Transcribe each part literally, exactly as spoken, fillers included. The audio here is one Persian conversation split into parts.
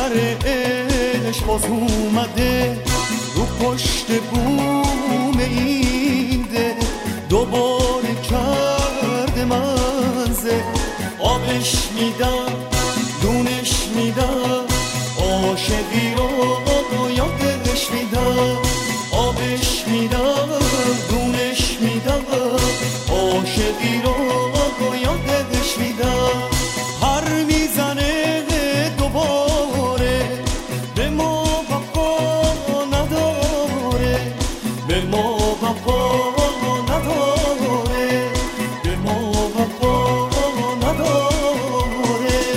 عشق باز اومده رو پشت بوم این ده، دوباره کرده منزه. آبش میدم دونش میدم، عاشقی رو یادش میدم. آبش میدم دونش میدم، عاشقی رو یادش میدم. هر میزنه دوباره به ما وفا نداره، به ما وفا نداره، به ما وفا نداره.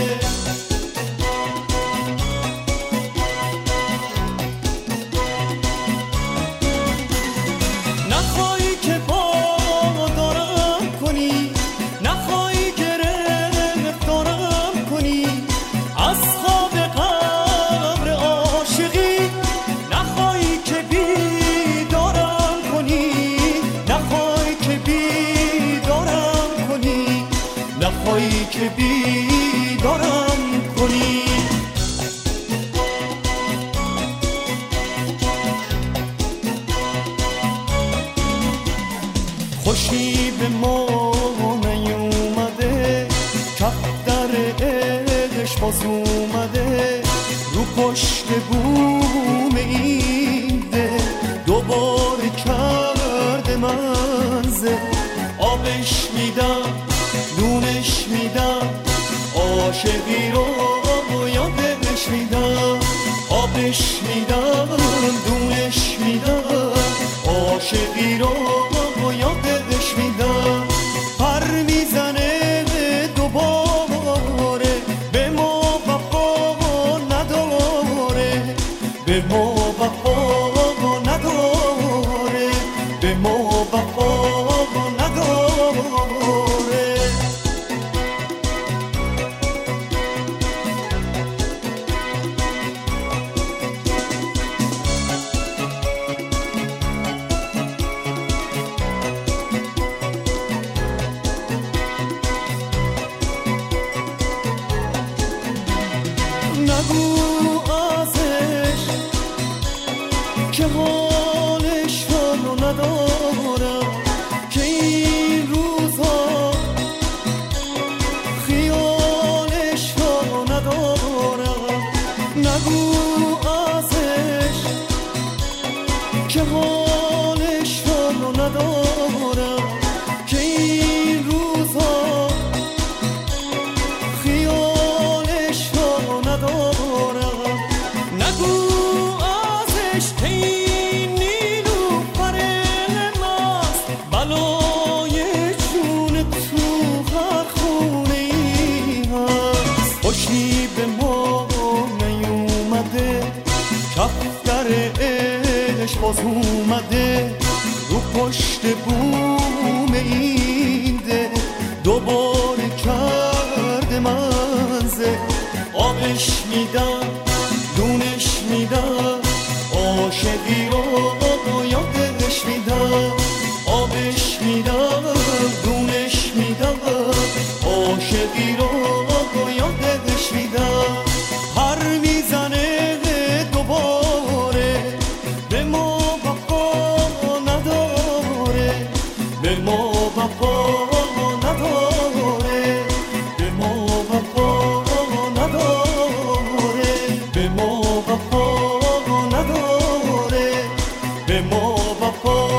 نخواهی که پادارم کنی، نخواهی که رفتارم کنی از خواب قبر عاشقی، نخواهی که بیدارم کنی، نخواهی که بیدارم کنی، نخواهی که بیدارم کنی. خوشی به ما نیومده، کف در عشق باز اومده رو پشت بوم این ده، دوباره کرده منزه. آبش میدم دونش میدم، عاشقی رو یادش میدم. آبش میدم دونش میدم، عاشقی رو یادش میدم. پر میزنه دوباره به ما وفا نداره، به ما وفا نداره، به ما وفا نداره. نگو ازش که حالش رو ندارم، که این روزها خیالش رو ندارم. نگو ازش که حالش رو ندارم، که این روزها خیالش رو ندارم. نگو ازش که این نیلوفر مست بلای جون تو هر خونه ای هست. خوشی به ما نیومده، کف در عشق باز اومده رو پشت بوم این ده، دوباره کرده منزه. آبش میدم دونش میدم، عاشقی رو یادش میدم. آبش میدم دونش میدم، عاشقی رو یادش میدم. هر میزنه دوباره به ما وفا نداره، به ما وفا نداره، به ما وفا نداره، به ما وفا نداره، به ما وفا